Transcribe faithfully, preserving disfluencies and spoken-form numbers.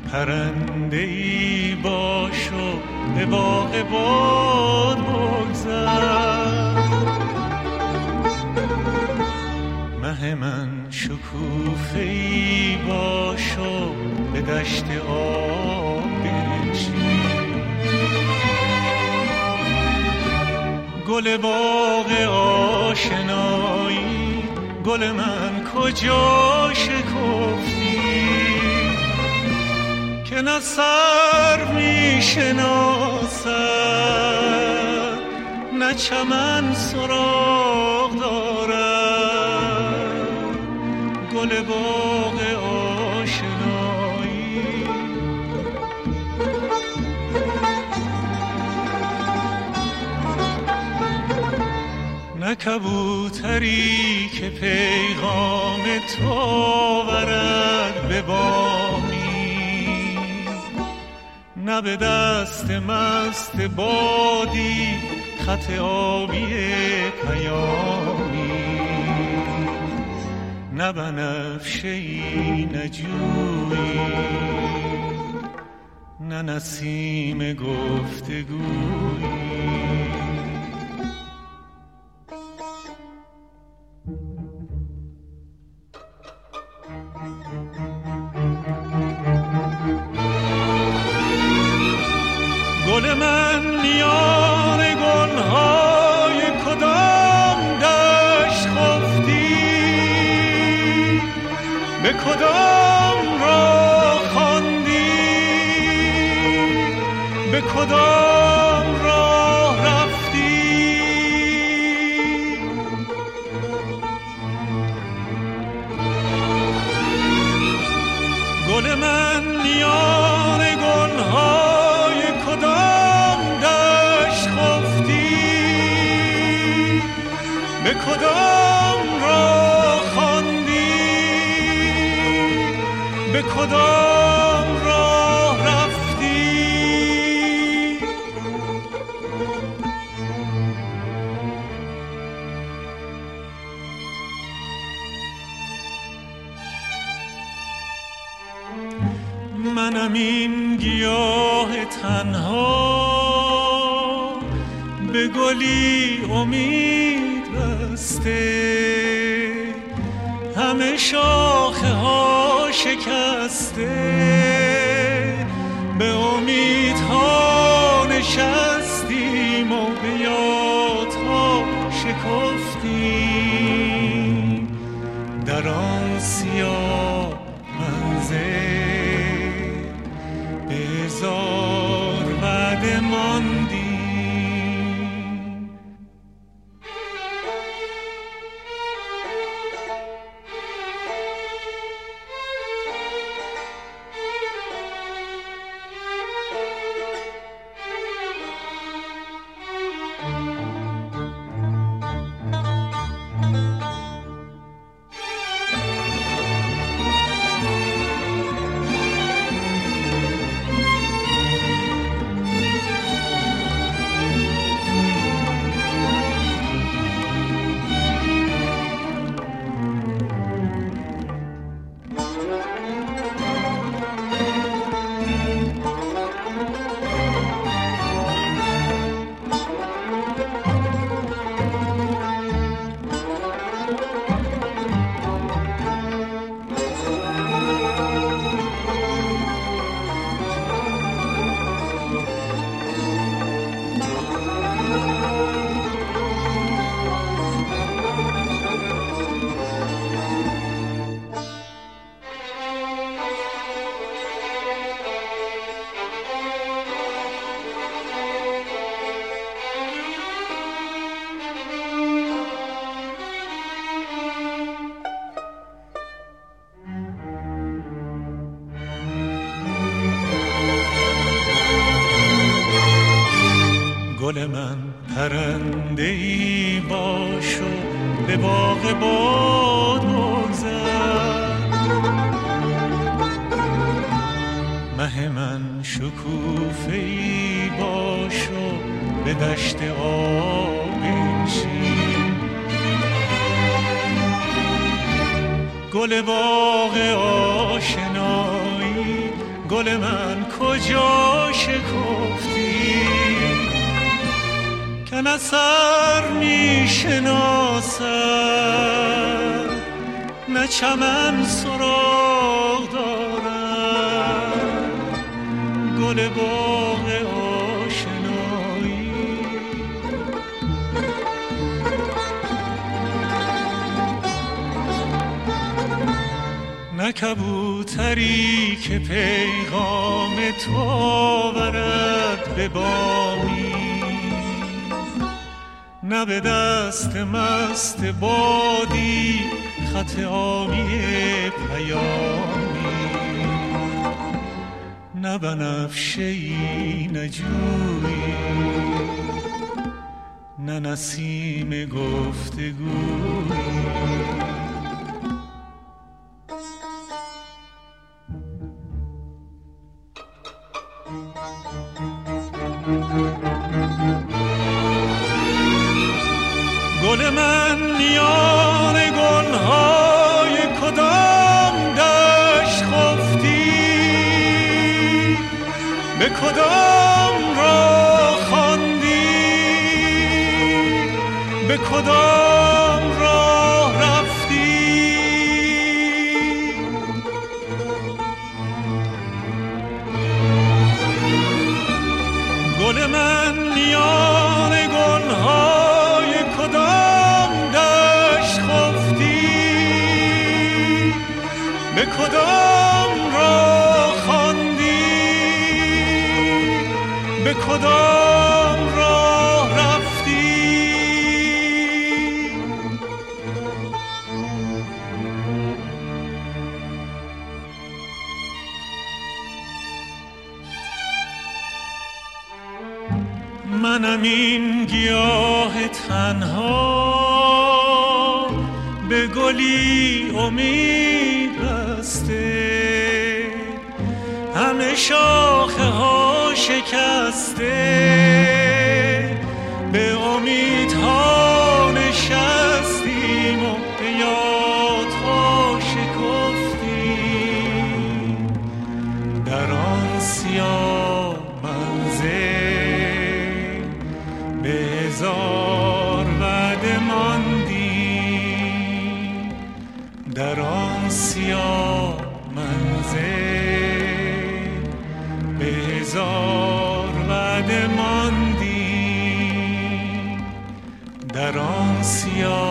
پرنده ای باش و به باغ باد بگذر. مه من شکوفه ای باش و به دشت آب بنشین. گل باغ آشنایی گل من کجا شکفتی که نه سر می شناسد نه چمن سراغ دارد. گل باغ آشنایی نه کبوتری که پیغام تو آورد به بامی، نه به دست مست بادی خط آبی پیامی، نه بنفشه‌ای نه جویی نه نسیم گفتگویی. گل من میان گلهای کدام دشت خفتی، به کدام راه خواندی، به کدام راه رفتی. گل من میان گلهای کدام دشت خفتی، به کدام راه خواندی، به کدام راه رفتی. منم این گیاه تنها به گلی امید بسته، همه شاخه ها شکسته، به امیدها نشستیم و به یادها شکفتیم. در آن سیاه منزل بزار بعد ماندیم. گل من پرنده ای باش و به باغ باد بگذر. مه من شکوفه ای باش و به دشت آب بنشین. گل باغ آشنایی گل من کجا شکفتی که نه سر می شناسد نه چمن سراغ دارد گل باغ آشنایی. نه کبوتری که پیغام تو آورد به بامی نه به دست مست بادی خط آبی پیامی نه بنفشه‌ای نه جویی نه نسیم گفتگویی. گل من میان گلهای کدام دشت خفتی به کدام راه خواندی به کدام راه رفتی. گل من میان گلهای کدام دشت خفتی به کدام راه خواندی به کدام راه رفتی. منم این گیاه تنها به گلی امید بسته همه شاخه ها شکسته به امیدها نشستیم و به یادها شکفتیم در آن سیاه منزل به هزار وعده ماندیم در آن سیاه منزل به هزار وعده ماندیم در آن سیاه